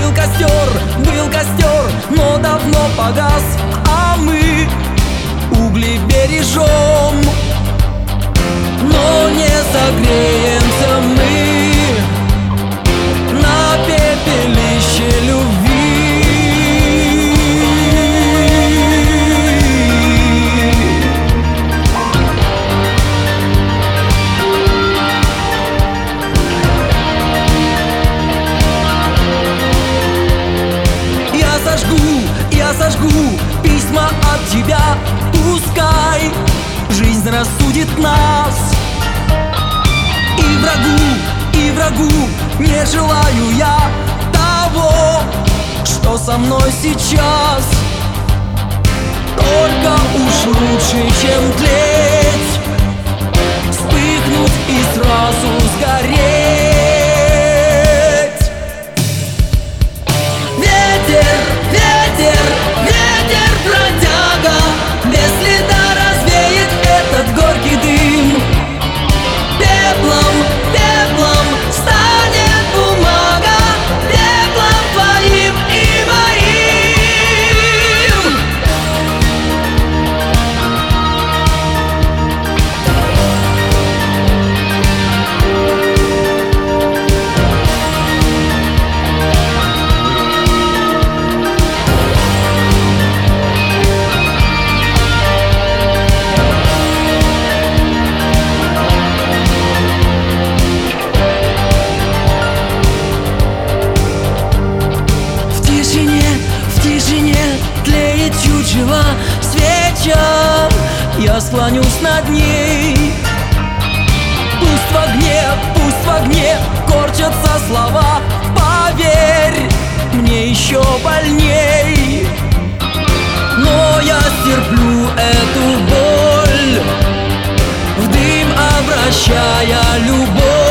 был костер, но давно погас, а мы угли бережем, но не согреемся мы на пепелище любви. Я сожгу письма от тебя, пускай жизнь рассудит нас. И врагу не желаю я того, что со мной сейчас. Только уж лучше, чем тлеть, вспыхнуть и сразу сгореть. Ветер, бродяга, без следа развеет этот горький дым. Пеплом станет бумага, пеплом твоим и моим. В тишине тлеет чучело свеча, я склонюсь над ней. Пусть в огне корчатся слова, поверь, мне еще больней. Но я стерплю эту боль, в дым обращая любовь.